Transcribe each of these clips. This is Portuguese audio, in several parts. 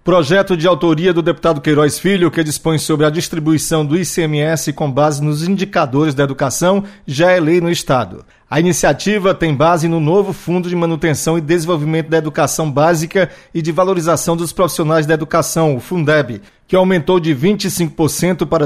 Projeto de autoria do deputado Queiroz Filho, que dispõe sobre a distribuição do ICMS com base nos indicadores da educação, já é lei no Estado. A iniciativa tem base no novo Fundo de Manutenção e Desenvolvimento da Educação Básica e de Valorização dos Profissionais da Educação, o Fundeb, que aumentou de 25% para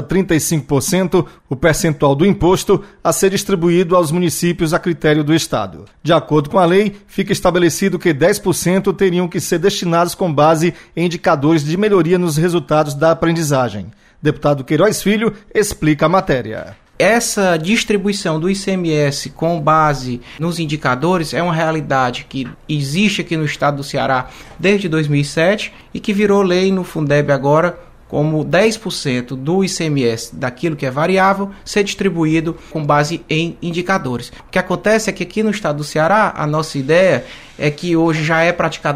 35% o percentual do imposto a ser distribuído aos municípios a critério do Estado. De acordo com a lei, fica estabelecido que 10% teriam que ser destinados com base em indicadores de melhoria nos resultados da aprendizagem. Deputado Queiroz Filho explica a matéria. Essa distribuição do ICMS com base nos indicadores é uma realidade que existe aqui no estado do Ceará desde 2007 e que virou lei no Fundeb agora, como 10% do ICMS daquilo que é variável ser distribuído com base em indicadores. O que acontece é que aqui no estado do Ceará, a nossa ideia é que hoje já é praticado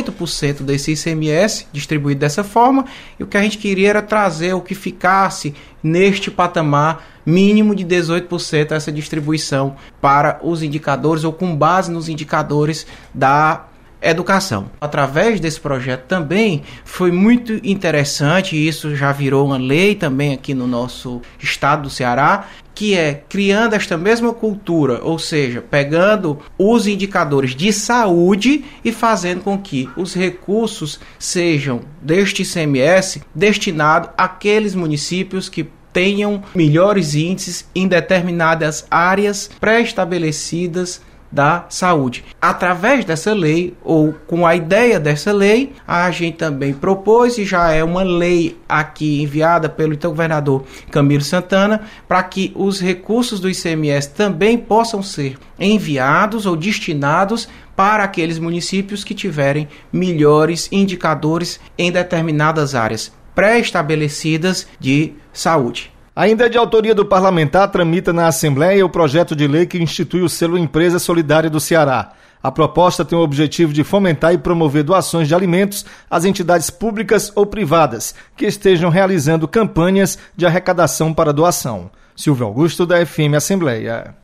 18% desse ICMS distribuído dessa forma, e o que a gente queria era trazer o que ficasse neste patamar mínimo de 18% essa distribuição para os indicadores ou com base nos indicadores da educação. Através desse projeto também foi muito interessante, e isso já virou uma lei também aqui no nosso estado do Ceará, que é criando esta mesma cultura, ou seja, pegando os indicadores de saúde e fazendo com que os recursos sejam deste ICMS destinados àqueles municípios que tenham melhores índices em determinadas áreas pré-estabelecidas da saúde. Através dessa lei, ou com a ideia dessa lei, a gente também propôs, e já é uma lei aqui enviada pelo então governador Camilo Santana, para que os recursos do ICMS também possam ser enviados ou destinados para aqueles municípios que tiverem melhores indicadores em determinadas áreas pré-estabelecidas de saúde. Ainda de autoria do parlamentar, tramita na Assembleia o projeto de lei que institui o selo Empresa Solidária do Ceará. A proposta tem o objetivo de fomentar e promover doações de alimentos às entidades públicas ou privadas que estejam realizando campanhas de arrecadação para doação. Silvio Augusto, da FM Assembleia.